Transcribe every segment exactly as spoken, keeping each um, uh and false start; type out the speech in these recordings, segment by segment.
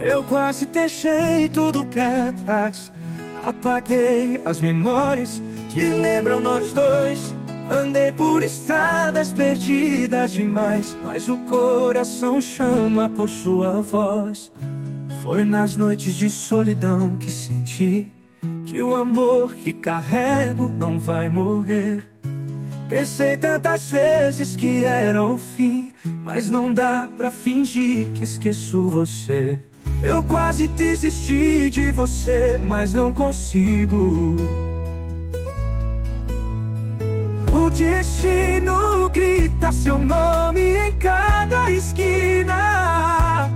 Eu quase deixei tudo pra trás. Apaguei as memórias que lembram nós dois. Andei por estradas perdidas demais, mas o coração chama por sua voz. Foi nas noites de solidão que senti que o amor que carrego não vai morrer. Pensei tantas vezes que era o fim, mas não dá pra fingir que esqueço você. Eu quase desisti de você, mas não consigo. O destino grita seu nome em cada esquina.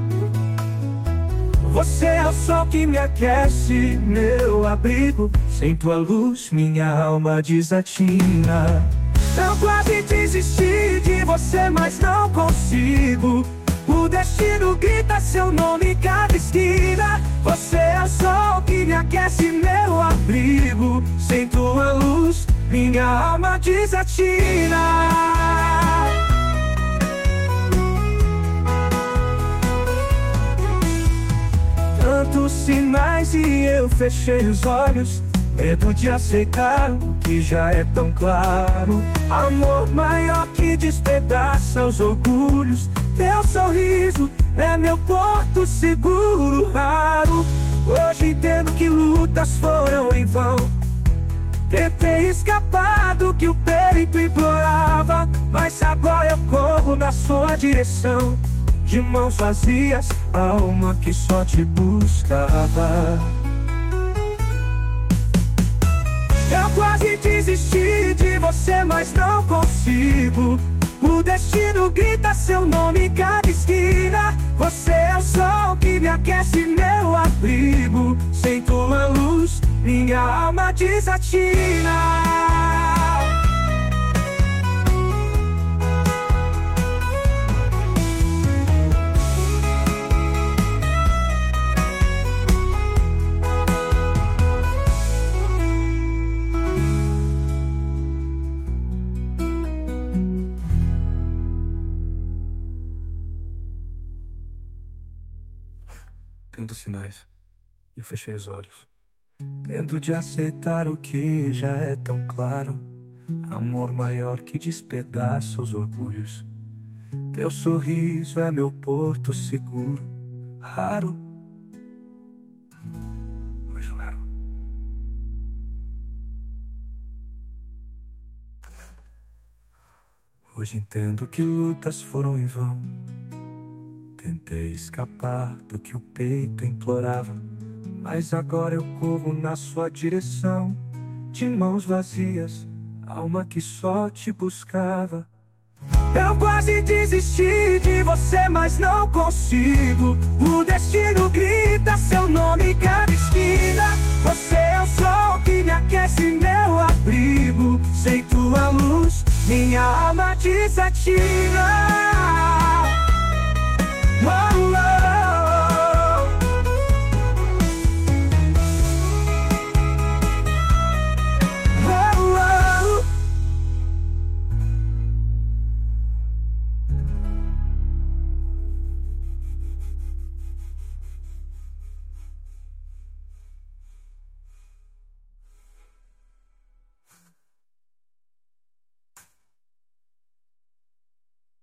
Você é o sol que me aquece, meu abrigo. Sem tua luz, minha alma desatina. Eu quase desisti de você, mas não consigo. O destino grita seu nome em cada esquina. Você é o sol que me aquece, meu abrigo. Sem tua luz, minha alma desatina. Tantos sinais e eu fechei os olhos, medo de aceitar o que já é tão claro. Amor maior que despedaça os orgulhos. Teu sorriso é meu porto seguro, raro. Hoje entendo que lutas foram em vão. Tentei escapar do que o peito implorava, mas agora eu corro na sua direção. De mãos vazias, alma que só te buscava. Eu quase desisti de você, mas não consigo. O destino grita seu nome em cada esquina. Você é o sol que me aquece, meu abrigo. Sem tua luz, minha alma desatina. Tantos sinais, e eu fechei os olhos. Tento de aceitar o que já é tão claro. Amor maior que despedaça os orgulhos. Teu sorriso é meu porto seguro, raro. Hoje eu era. Hoje entendo que lutas foram em vão. Tentei escapar do que o peito implorava, mas agora eu corro na sua direção. De mãos vazias, alma que só te buscava. Eu quase desisti de você, mas não consigo. O destino grita seu nome em cada esquina. Você é o sol que me aquece, meu abrigo. Sem tua luz, minha alma desatina.